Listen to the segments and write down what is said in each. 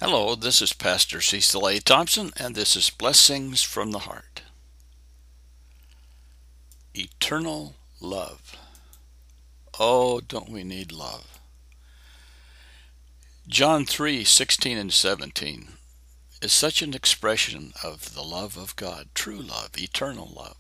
Hello, this is Pastor Cecil A. Thompson, and this is Blessings from the Heart. Eternal love. Oh, don't we need love? John 3:16 and 17 is such an expression of the love of God, true love, eternal love.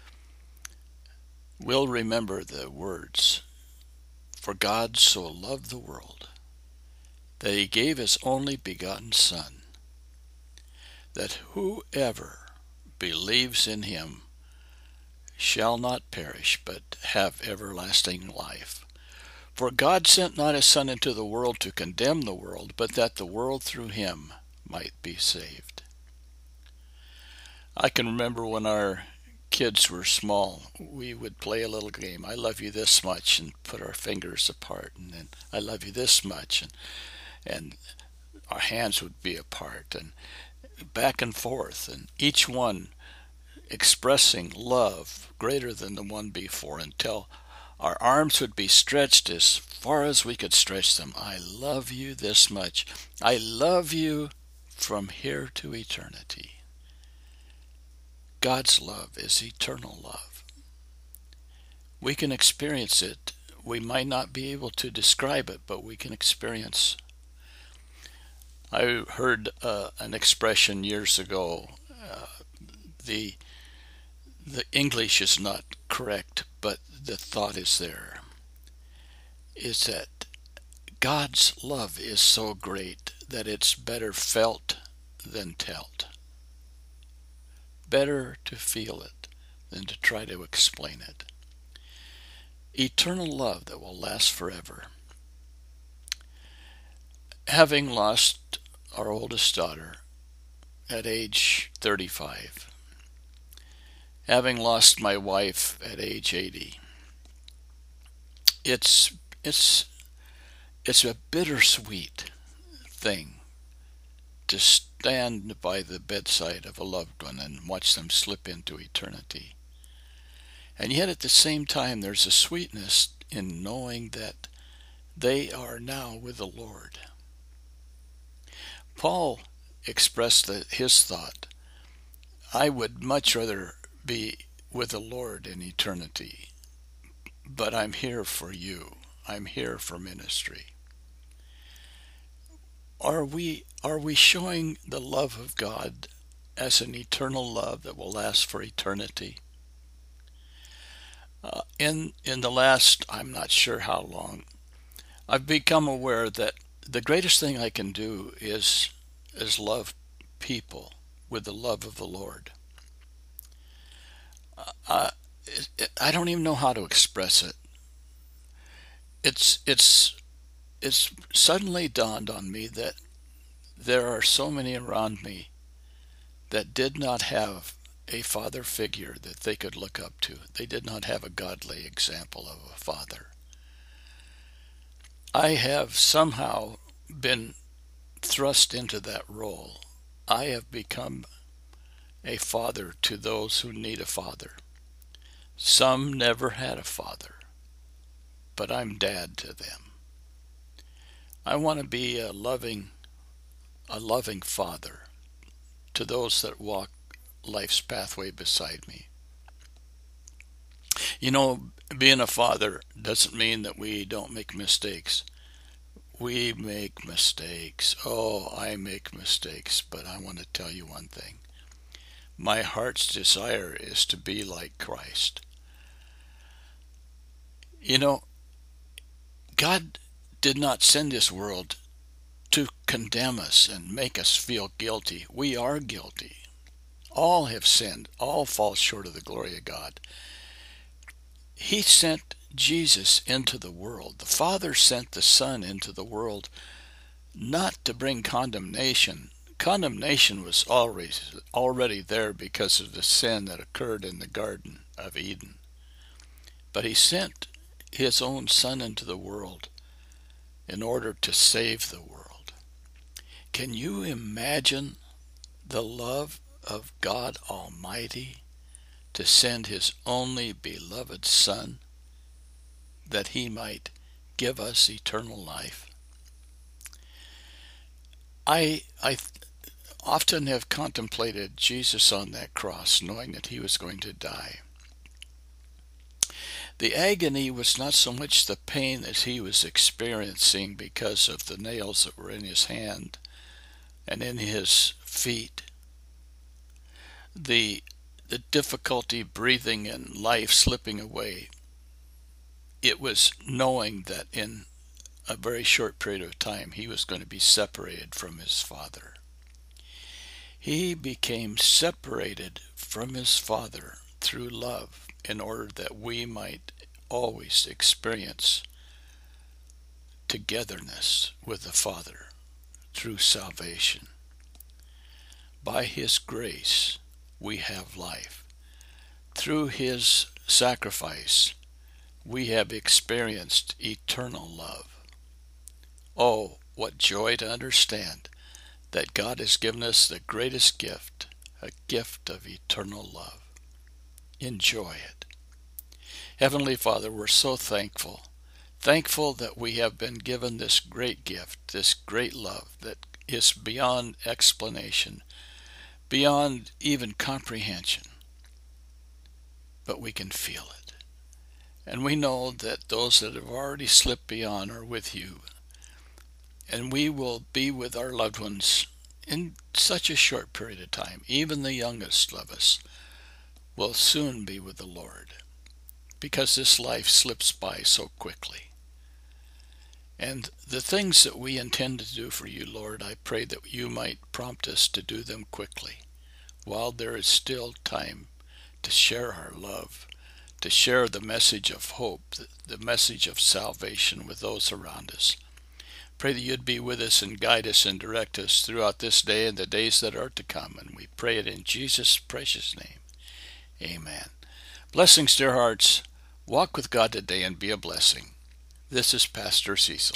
We'll remember the words, "For God so loved the world, that he gave his only begotten Son, that whoever believes in him shall not perish, but have everlasting life. For God sent not his Son into the world to condemn the world, but that the world through him might be saved." I can remember when our kids were small, we would play a little game. I love you this much, and put our fingers apart, and then I love you this much, and our hands would be apart, and back and forth, and each one expressing love greater than the one before, until our arms would be stretched as far as we could stretch them. I love you this much. I love you from here to eternity. God's love is eternal love. We can experience it. We might not be able to describe it, but we can experience. I heard an expression years ago. The English is not correct, but the thought is there. Is that God's love is so great that it's better felt than telt. Better to feel it than to try to explain it. Eternal love that will last forever. Having lost our oldest daughter at age 35, having lost my wife at age 80, it's a bittersweet thing to stand by the bedside of a loved one and watch them slip into eternity. And yet at the same time, there's a sweetness in knowing that they are now with the Lord. Paul expressed his thought, "I would much rather be with the Lord in eternity, but I'm here for you. I'm here for ministry." Are we showing the love of God as an eternal love that will last for eternity? In the last, I'm not sure how long, I've become aware that the greatest thing I can do is love people with the love of the Lord. Uh, I don't even know how to express it. It's suddenly dawned on me that there are so many around me that did not have a father figure that they could look up to. They did not have a godly example of a father. I have somehow been thrust into that role. I have become a father to those who need a father. Some never had a father, but I'm dad to them. I want to be a loving father to those that walk life's pathway beside me. You know, being a father doesn't mean that we don't make mistakes. We make mistakes. Oh, I make mistakes, but I want to tell you one thing. My heart's desire is to be like Christ. You know, God did not send this world to condemn us and make us feel guilty. We are guilty. All have sinned. All fall short of the glory of God. He sent Jesus into the world. The Father sent the Son into the world not to bring condemnation. Condemnation was already there because of the sin that occurred in the Garden of Eden. But he sent his own Son into the world in order to save the world. Can you imagine the love of God Almighty to send his only beloved Son that he might give us eternal life? I often have contemplated Jesus on that cross, knowing that he was going to die. The agony was not so much the pain that he was experiencing because of the nails that were in his hand and in his feet, the difficulty breathing and life slipping away. It was knowing that in a very short period of time he was going to be separated from his Father. He became separated from his Father through love in order that we might always experience togetherness with the Father through salvation. By his grace we have life. Through his sacrifice we have experienced eternal love. Oh, what joy to understand that God has given us the greatest gift, a gift of eternal love. Enjoy it. Heavenly Father, we're so thankful that we have been given this great gift, this great love that is beyond explanation, beyond even comprehension. But we can feel it. And we know that those that have already slipped beyond are with you. And we will be with our loved ones in such a short period of time. Even the youngest of us will soon be with the Lord, because this life slips by so quickly. And the things that we intend to do for you, Lord, I pray that you might prompt us to do them quickly, while there is still time to share our love, to share the message of hope, the message of salvation with those around us. Pray that you'd be with us and guide us and direct us throughout this day and the days that are to come. And we pray it in Jesus' precious name. Amen. Blessings, dear hearts. Walk with God today and be a blessing. This is Pastor Cecil.